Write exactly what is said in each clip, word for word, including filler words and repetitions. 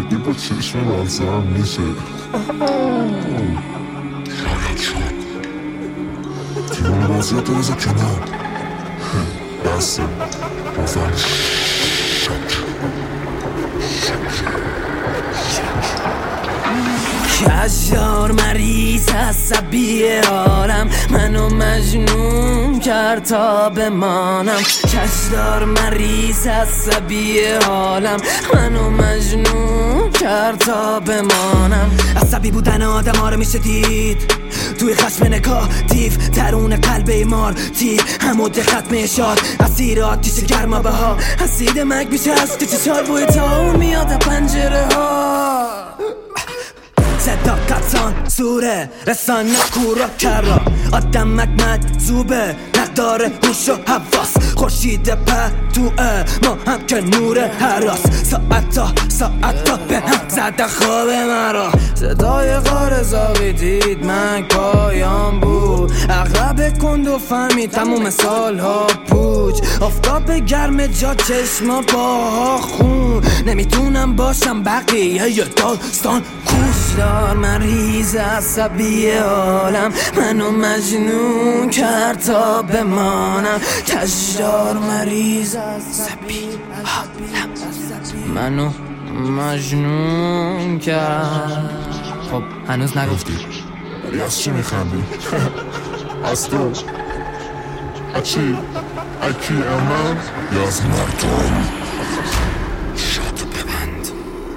دیگه با چشم بازم میشه. شاید شد دیوان بازی ها تو بزا کنار بسته بازم شک کجدار مریض عصبی حالم منو مجنون کرد تا بمانم. کجدار مریض عصبی حالم منو مجنون کرد تا بمانم. عصبی بودن آدم ها رو میشه دید توی خشم نگاتیو درون قلب ایمار تی همو دقت میشاد اسیر آتیش گرما بها اسید مگ میشه از تو چشار بوی تا اون میاد پنجره ها. صداقتان سوره رسانه کورا کرا آدم مکمک زوبه نداره هوش و حواس خورشید پتوه ما هم که نور حراس ساعتا ساعتا به هم زده خواب مرا. صدای غار زاوی دید من پایان بود اغلب کند و فهمید تموم سالها پوچ آفتاب گرم جا چشما با خون نمیتونم باشم بقیه یه داستان کشدار مریض عصبی حالم منو مجنون کرد تا بمانم. کشدار مریض عصبی حالم منو مجنون کرد. خب هنوز نگفتی ولی از چی میخندی؟ از تو؟ از چی؟ از کی امن؟ یا از مردم؟ شاتو ببند.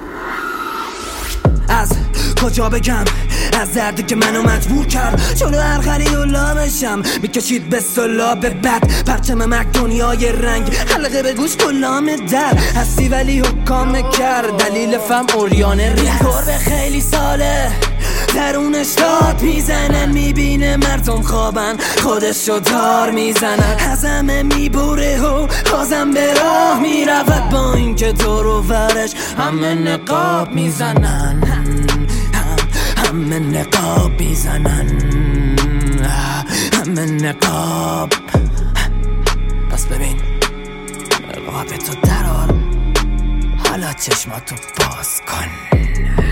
از کجا بگم از دردی که منو مجبور کرد جلو هر خری و لامشم میکشید به سلاب بد پرچم مک دنیای رنگ حلقه به گوش کلام در هستی ولی حکام کرد دلیل فهم اوریانه ریکور به خیلی ساله درونش داد میزنه میبینه مردم خوابن خودشو دار میزنن از همه میبره و بازم به راه میرود با اینکه دور و ورش همه نقاب میزنن همه نقاب میزنن همه نقاب. پس ببین نقاب تو درار حالا چشماتو باز کن.